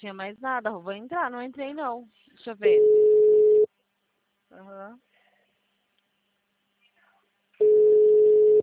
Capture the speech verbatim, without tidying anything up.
tinha mais nada. Vou entrar, não entrei não. Deixa eu ver. Aham.